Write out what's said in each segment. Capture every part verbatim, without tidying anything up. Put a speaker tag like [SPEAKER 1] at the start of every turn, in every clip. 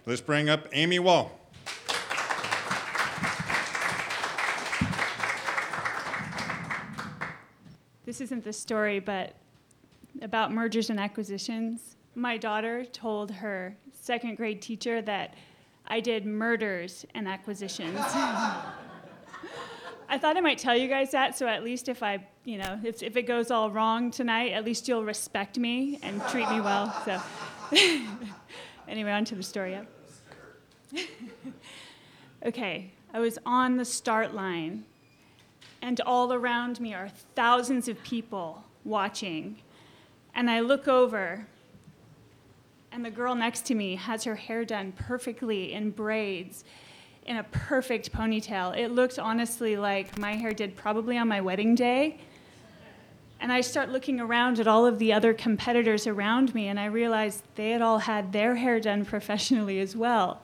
[SPEAKER 1] Let's bring up Amy Wall.
[SPEAKER 2] This isn't the story, but about mergers and acquisitions. My daughter told her second grade teacher that I did murders and acquisitions. I thought I might tell you guys that, so at least if I, you know, if, if it goes all wrong tonight, at least you'll respect me and treat me well. So, anyway, on to the story. Yeah. Okay, I was on the start line, and all around me are thousands of people watching. And I look over, and the girl next to me has her hair done perfectly in braids, in a perfect ponytail. It looked honestly like my hair did probably on my wedding day. And I start looking around at all of the other competitors around me, and I realized they had all had their hair done professionally as well.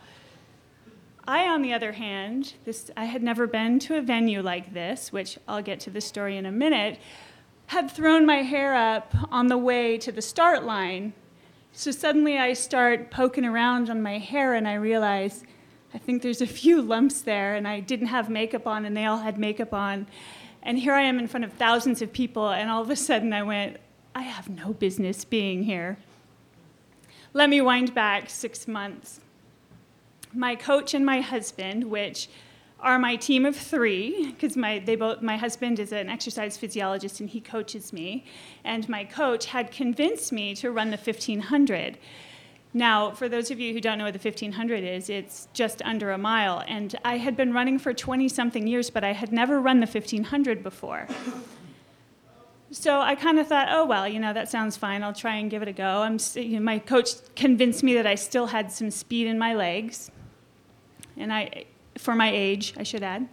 [SPEAKER 2] I, on the other hand, this, I had never been to a venue like this, which I'll get to the story in a minute, had thrown my hair up on the way to the start line. So suddenly I start poking around on my hair, and I realize I think there's a few lumps there, and I didn't have makeup on, and they all had makeup on. And here I am in front of thousands of people, and all of a sudden I went, I have no business being here. Let me wind back six months. My coach and my husband, which are my team of three, because my they both my husband is an exercise physiologist and he coaches me, and my coach had convinced me to run the fifteen hundred. Now, for those of you who don't know what the fifteen hundred is, it's just under a mile, and I had been running for twenty-something years, but I had never run the fifteen hundred before. So I kind of thought, oh, well, you know, that sounds fine. I'll try and give it a go. I'm, you know, my coach convinced me that I still had some speed in my legs, and I, for my age, I should add.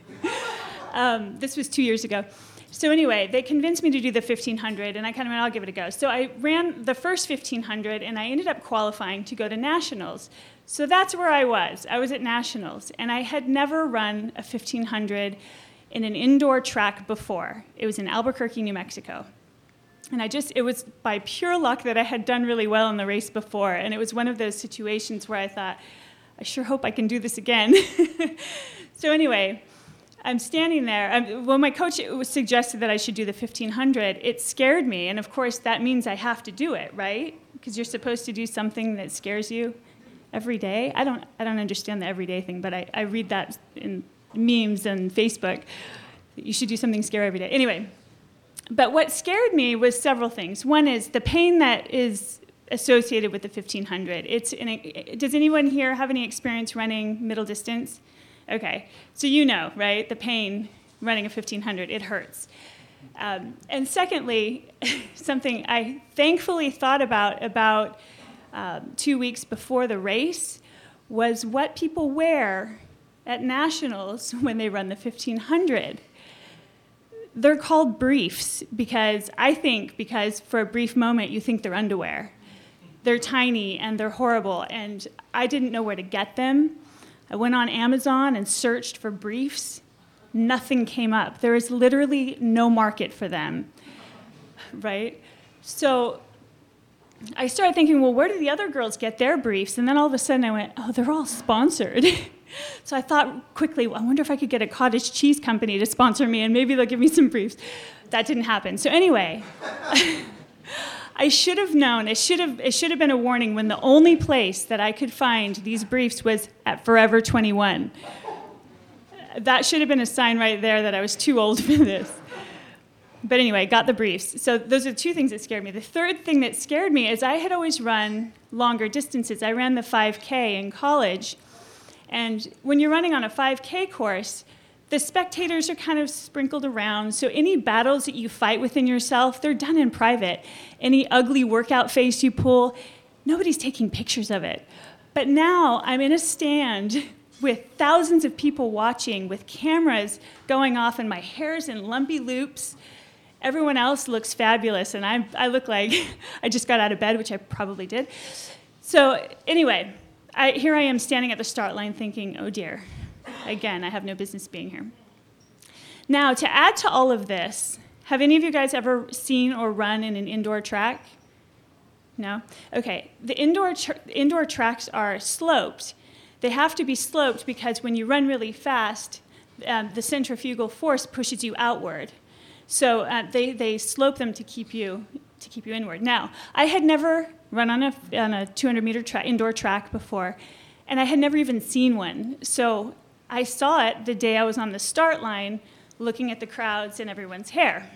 [SPEAKER 2] um, this was two years ago. So anyway, they convinced me to do the fifteen hundred, and I kind of went, I'll give it a go. So I ran the first fifteen hundred, and I ended up qualifying to go to nationals. So that's where I was. I was at nationals, and I had never run a fifteen hundred in an indoor track before. It was in Albuquerque, New Mexico. And I just, it was by pure luck that I had done really well in the race before, and it was one of those situations where I thought, I sure hope I can do this again. So anyway, I'm standing there. I'm, when my coach was suggested that I should do the fifteen hundred, it scared me. And of course, that means I have to do it, right? Because you're supposed to do something that scares you every day. I don't I don't understand the everyday thing, but I, I read that in memes and Facebook. You should do something scary every day. Anyway, but what scared me was several things. One is the pain that is associated with the fifteen hundred. It's in a, does anyone here have any experience running middle distance? Okay, so you know, right, the pain running a fifteen hundred, it hurts. Um, and secondly, something I thankfully thought about about um, two weeks before the race was what people wear at nationals when they run the fifteen hundred. They're called briefs because I think because for a brief moment you think they're underwear. They're tiny and they're horrible, and I didn't know where to get them. I went on Amazon and searched for briefs. Nothing came up. There is literally no market for them, right? So I started thinking, well, where do the other girls get their briefs? And then all of a sudden I went, oh, they're all sponsored. So I thought quickly, well, I wonder if I could get a cottage cheese company to sponsor me, and maybe they'll give me some briefs. That didn't happen. So anyway, I should have known. It should have, it should have been a warning when the only place that I could find these briefs was at Forever twenty-one. That should have been a sign right there that I was too old for this. But anyway, got the briefs. So those are two things that scared me. The third thing that scared me is I had always run longer distances. I ran the five K in college. And when you're running on a five K course, the spectators are kind of sprinkled around. So any battles that you fight within yourself, they're done in private. Any ugly workout face you pull, nobody's taking pictures of it. But now I'm in a stand with thousands of people watching, with cameras going off, and my hair's in lumpy loops. Everyone else looks fabulous, and I, I look like I just got out of bed, which I probably did. So anyway, I, here I am standing at the start line thinking, oh dear, again, I have no business being here. Now, to add to all of this, have any of you guys ever seen or run in an indoor track? No? Okay. The indoor tr- indoor tracks are sloped. They have to be sloped because when you run really fast, um, the centrifugal force pushes you outward. So uh, they, they slope them to keep you to keep you inward. Now, I had never run on a on a two hundred meter tra- indoor track before, and I had never even seen one. So I saw it the day I was on the start line, looking at the crowds and everyone's hair.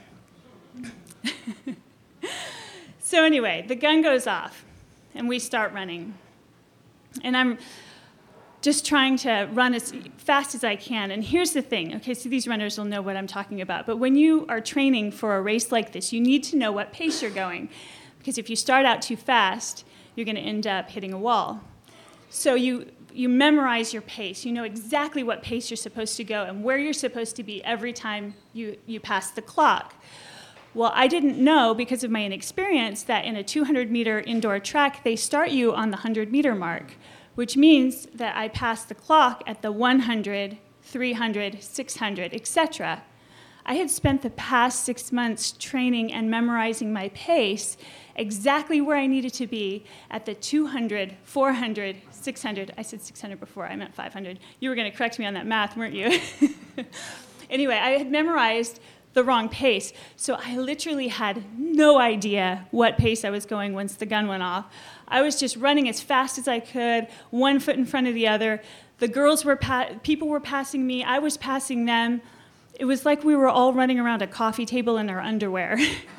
[SPEAKER 2] So anyway, the gun goes off, and we start running. And I'm just trying to run as fast as I can. And here's the thing. Okay, so these runners will know what I'm talking about. But when you are training for a race like this, you need to know what pace you're going. Because if you start out too fast, you're going to end up hitting a wall. So you you memorize your pace. You know exactly what pace you're supposed to go and where you're supposed to be every time you, you pass the clock. Well, I didn't know, because of my inexperience, that in a two hundred meter indoor track, they start you on the one hundred meter mark, which means that I passed the clock at the one hundred, three hundred, six hundred, et cetera. I had spent the past six months training and memorizing my pace exactly where I needed to be at the two hundred, four hundred, six hundred. I said six hundred before, I meant five hundred. You were going to correct me on that math, weren't you? Anyway, I had memorized the wrong pace. So I literally had no idea what pace I was going once the gun went off. I was just running as fast as I could, one foot in front of the other. The girls were, pa- people were passing me, I was passing them. It was like we were all running around a coffee table in our underwear.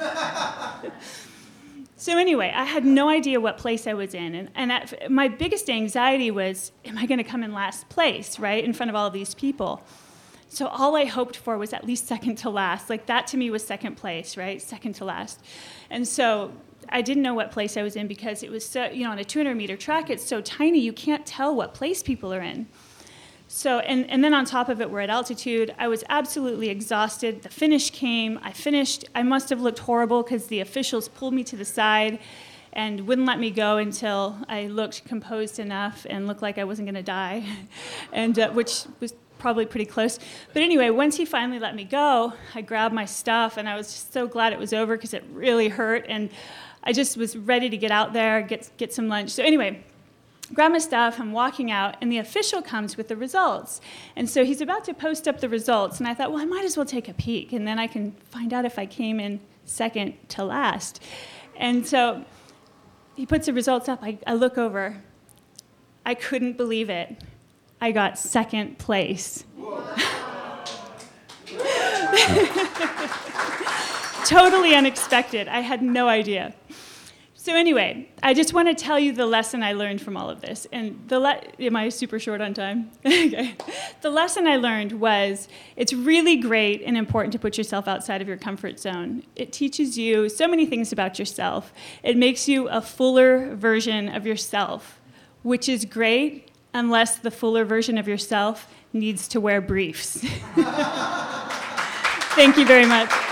[SPEAKER 2] So anyway, I had no idea what place I was in. And, and at, my biggest anxiety was, am I going to come in last place, right, in front of all of these people? So all I hoped for was at least second to last. Like, that to me was second place, right? Second to last. And so I didn't know what place I was in because it was so, you know, on a two hundred meter track, it's so tiny, you can't tell what place people are in. So, and, and then on top of it, we're at altitude. I was absolutely exhausted. The finish came. I finished. I must have looked horrible because the officials pulled me to the side and wouldn't let me go until I looked composed enough and looked like I wasn't going to die, and uh, which was probably pretty close. But anyway, once he finally let me go, I grabbed my stuff, and I was just so glad it was over because it really hurt, and I just was ready to get out there, get get some lunch. So anyway, grab my stuff, I'm walking out, and the official comes with the results. And so he's about to post up the results, and I thought, well, I might as well take a peek, and then I can find out if I came in second to last. And so he puts the results up. I, I look over. I couldn't believe it. I got second place. Totally unexpected. I had no idea. So anyway, I just want to tell you the lesson I learned from all of this. And the le- am I super short on time? Okay. The lesson I learned was it's really great and important to put yourself outside of your comfort zone. It teaches you so many things about yourself. It makes you a fuller version of yourself, which is great unless the fuller version of yourself needs to wear briefs. Thank you very much.